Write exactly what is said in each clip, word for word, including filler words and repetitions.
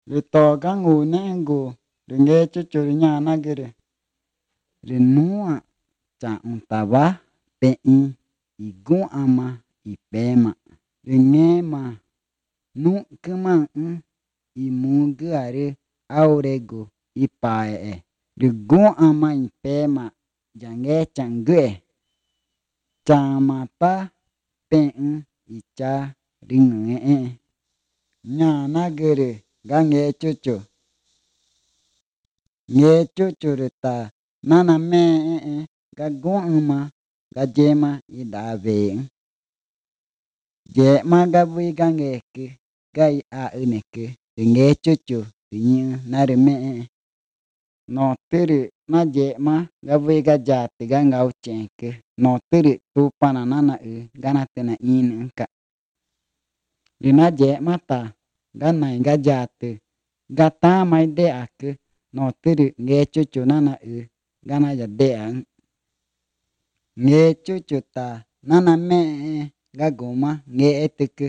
Ri to ka ngu ne ngu ri nge chu chu ri nya na ge ri. Ri nua cha un ta ba pe in i gu ama i pe ma. Ri nge ma nu ke ma un i mu ge a ri aurego i pa e. Ri gu ama i pe ma ya nge chan ge. Cha ma ta pe un i cha ri nge e. Nya na ge ri ga nge chu chu. Nge chu chu ri ta na na me e e ga gu ma ga je ma i da ve. Je ma ga vi ga nge ke ga i a e ne ke ri nge chu chu ri nyi na ri me e. No ti ri na je ma ga vi ga ja ti ga ngau chen ke. No ti ri tu pa na na na e ga na te na i ni ka. Ri na je ma ta ga na ga ja ti ga ta ma i de a ke. No ti ri nge chu chu na na e ga na ya de a. Nge chu chu ta na na me e ga gu ma nge e ti ke.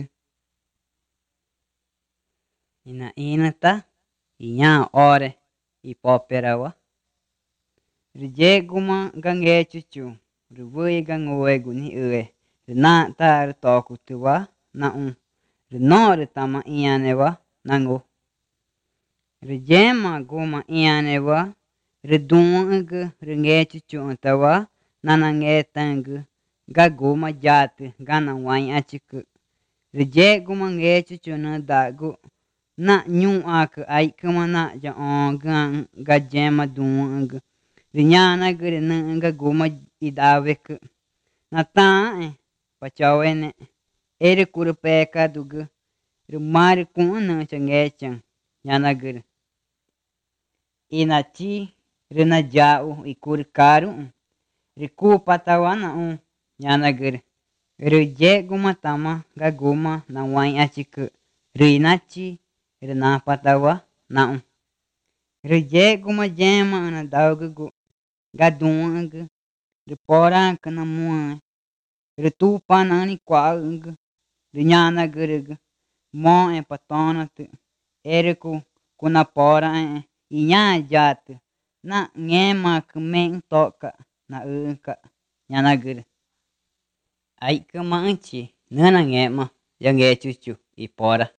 Ina ina ta i nya ore i popera wa. Ri je gu ma ga nge chu chu ri vui ga ngue gu ni e. Ri na ta ri to ku tu wa na un. Ri no ri ta ma iya ne wa na ngu. Ri je ma gu ma iya ne wa. Ri duun ge ri nge chu chu ta wa na na nge tang ge ga gu ma ja ti ga na wai a chi ke. Ri je gu ma nge chu chu na da gu na nyu a ke ai ke ma na ja on ga ga je ma duun ge. Ri nya na ge ri na ga gu ma i da ve ke. Na ta e pa chao e ne. E ri ku ri pe ka du ge. Ri ma ri ku na cha nge chan nya na ge ri. Ina chi ri na ja u i ku ri karu. Ri ku pa ta wa na un nya na ge ri. Ri je gu ma ta ma ga gu ma na wai a chi ke. Ri na chi ri na pa ta wa na un. Ri je gu ma je ma na da ge gu ga duun ge. Ri po ra ke na mua. Ri tu pa na ni kwa ge. Ri nya na ge ri ge. Mo e pa to na ti. E ri ku ku na po ra e i nya ja ti. Na nge ma ke me un to ka na e ka nya na ge ri. Ai ke ma un chi na na nge ma ya nge chu chu i po ra.